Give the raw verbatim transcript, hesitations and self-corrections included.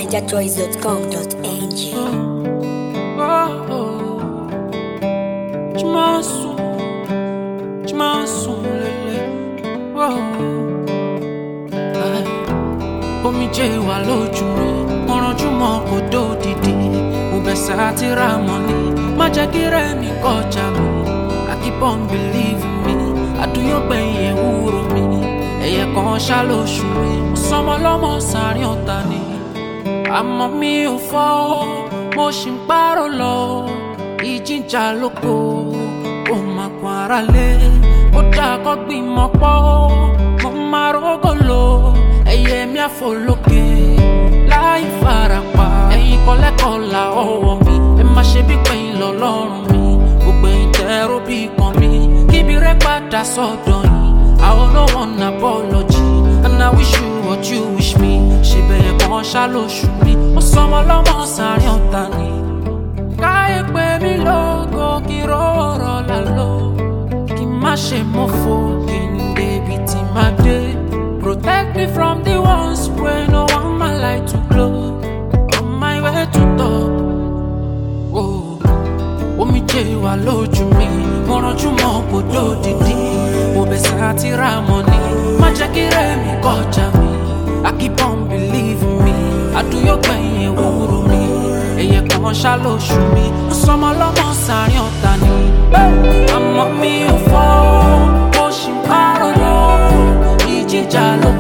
niger choice dot com dot n g. Chimasu, Chimasu, lele. Omi jẹ́ wà lójú mi, mo rànjú mọ́ kò tó dìde. Mo bẹ̀ sáàtì ra mọ́ ni, má jẹ́ kí rẹ̀ mi kọjá mi. I keep on believing me, àdúyọ̀ gbẹ̀yìn ewúro mi. Ẹyẹ kan ṣá lóṣù mi, sọmọ lọ́mọ sàárín ọ̀tá ni. Àmọ́ mi ò fọ́, mo ṣì ń pààrọ̀ lọ. Ìjìjà lóko, ó máa kún ara lé. Ó dáa kọ́ gbìmọ̀ pọ̀, mo máa rógò lò. Ẹyẹ mi àfò lókè, láì farapa. Ẹ̀yin kọ́lẹ́kọ̀ọ́ la ọwọ́ mi, ẹ má ṣe bí pẹ̀yìn lọ́lọ́run mi. Gbogbo ẹ̀yin tẹ́rọ bí kan mi, kíbi rẹ̀ padà sọ́dọ̀ yìí. I owe no one apology, and I wish you what you wish me. Ṣé bẹ́ẹ̀ kan ṣá lóṣù mi, ó sọmọ lọ́mọ sàárín ọ̀tá ni. Káyé pé mi lógo kí rọ̀rọ̀ là lọ. Kí má ṣe mọ́fò kí n débi tí má dé. Protect me from the ones wey no want my light to glow. On my way to top. Oh, omi jẹ́ wà lójú mi, mo rànjú mọ́ kò tó dìde. Mo bẹ̀ sáàtì ra mọ́ ni, má jẹ́ kí rẹ̀ mi kọjá mi. I keep on believing me, àdúyọ̀ gbẹ̀yìn ewúro mi. Ẹyẹ kan ṣá lóṣù mi, ó sọmọ lọ́mọ sàárín ọ̀tá ni. Àmọ́ mi ò fọ́, mo ṣì ń pààrọ̀ lọ. Ìjìjà ló